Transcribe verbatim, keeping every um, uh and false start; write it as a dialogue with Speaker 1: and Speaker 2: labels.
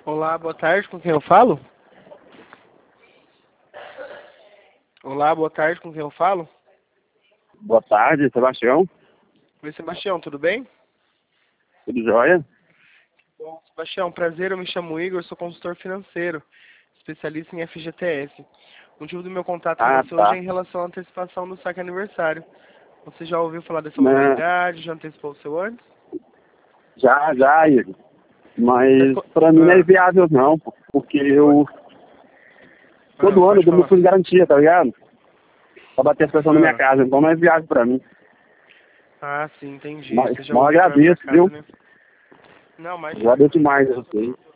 Speaker 1: Olá, boa tarde, com quem eu falo? Olá, boa tarde, com quem eu falo?
Speaker 2: Boa tarde, Sebastião.
Speaker 1: Oi, Sebastião, tudo bem?
Speaker 2: Tudo jóia?
Speaker 1: Bom, Sebastião, prazer, eu me chamo Igor, sou consultor financeiro, especialista em F G T S. O motivo do meu contato com
Speaker 2: Ah,
Speaker 1: você hoje é
Speaker 2: tá.
Speaker 1: em relação à antecipação do saque aniversário. Você já ouviu falar dessa
Speaker 2: Né,
Speaker 1: modalidade? Já antecipou o seu antes?
Speaker 2: já, já, Igor.
Speaker 1: Mas
Speaker 2: Mas
Speaker 1: co-
Speaker 2: pra mim não é
Speaker 1: ah,
Speaker 2: viável não, pô, porque
Speaker 1: oi?
Speaker 2: eu
Speaker 1: Ah,
Speaker 2: todo ano eu
Speaker 1: pode
Speaker 2: dou meu
Speaker 1: falar.
Speaker 2: fundo de garantia, tá ligado? Pra bater a pressão na minha
Speaker 1: Ah,
Speaker 2: casa, então não é viável pra mim.
Speaker 1: ah, sim, entendi.
Speaker 2: Mas
Speaker 1: Você já
Speaker 2: mal
Speaker 1: ouviu para minha
Speaker 2: agradeço,
Speaker 1: casa,
Speaker 2: viu?
Speaker 1: né? Não, imagina.
Speaker 2: Agradeço demais a vocês.